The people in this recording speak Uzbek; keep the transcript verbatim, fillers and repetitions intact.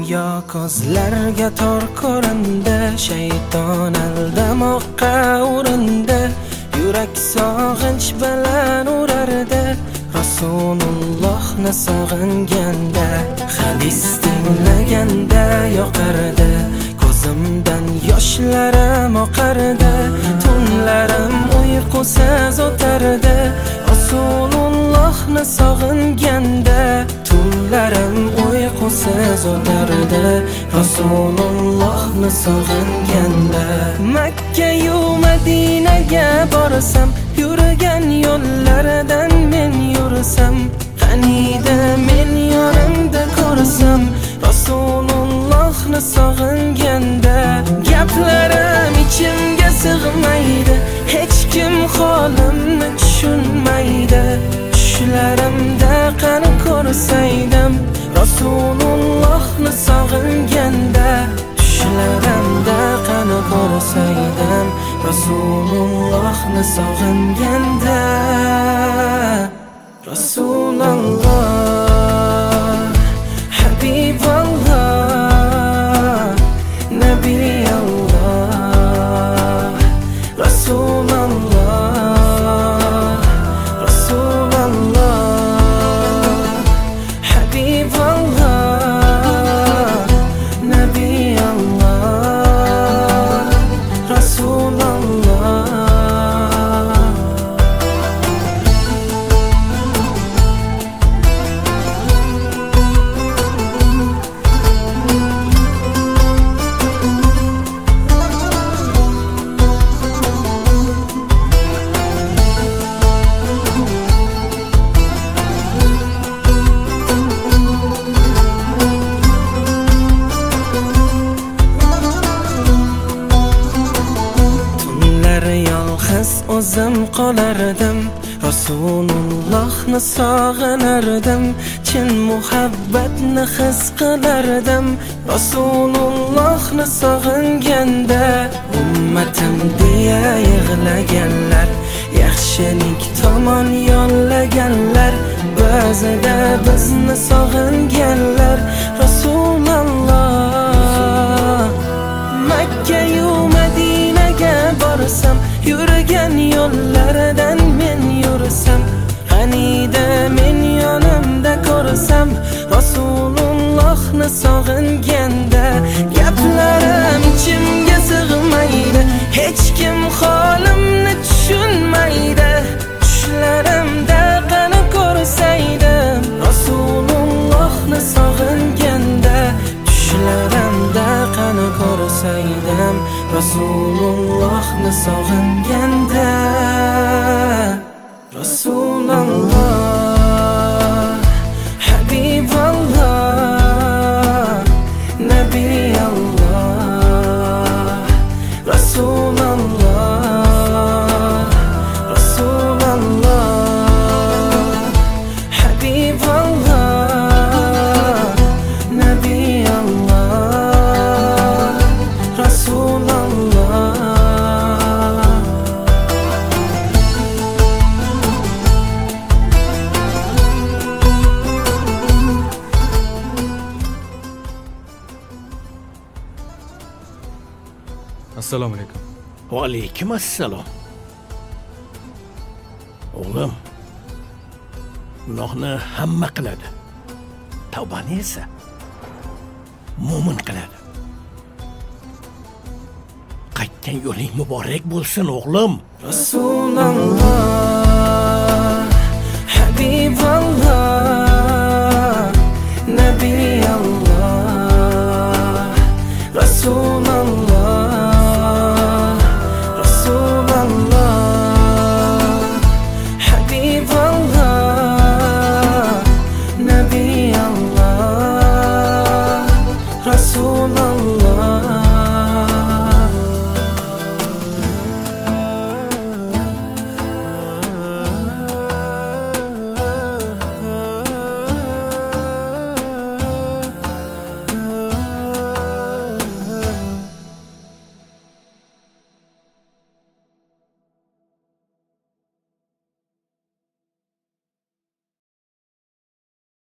Dunyo ko'zlarga tor ko'rindi, shayton aldamoqqa urindi. Yurak sog'inch bilan urardi, Rasulullohni sog'inganda. Hadis tinglaganda yoqardi, ko'zimdan yoshlarim oqardi. Tunlarim uyqusiz o'tardi, Rasulullohni sog'inganda. Tunlarim uyqusiz o'tardi, Rasulullohni sog'inganda. Makka yu Madinaga borsam, yurgan yo'llaridan men yursam, qaniydi men yonimda ko'rsam, Rasulullohni sog'inganda. Gaplarim ichimga sig'maydi, hech kim holimni tushunmaydi. Tushlarimda qani ko'rsaydim, Rasulullohni sog'inganda. Tushlarimda qani ko'rsaydim, Rasulullohni sog'inganda. Rasululloh, Habiballoh, Nabiyalloh. Rasululloh, Rasululloh, Habiballoh, Nabiyalloh. Rasululloh. O'zim qolardim, Rasulullohni sog'inardim. Chin muhabbatni his qilardim, Rasulullohni sog'inganda. Ummatim deya yig'laganlar, yaxshilik tomon yo'llaganlar, ba'zida bizni sog'inganlar. Rasululloh, Makka yu Madinaga borsam, yurgan yo'llaridan men yursam, qaniydi men yonimda ko'rsam, Rasulullohni sog'inganda. Gaplarim ichimga sig'maydi, hech kim holimni tushunmaydi. Tushlarimda qani ko'rsaydim, Rasulullohni sog'inganda. Tushlarimda qani ko'rsaydim, Rasulullohni sog'inganda. Rasululloh, Habiballoh, Nabiyalloh. Rasululloh, Rasululloh, Habiballoh, Nabiyalloh. Rasululloh. Assalomu alaykum. Va alaykum assalom. O'g'lim, gunohni hamma qiladi, tavbani esa mo'min qiladi. Qaytgan yo'ling muborak bo'lsin o'g'lim. Rasululloh, Habiballoh, Nabiyalloh. Rasululloh, Rasululloh, Habiballoh, Nabiyalloh. Rasululloh.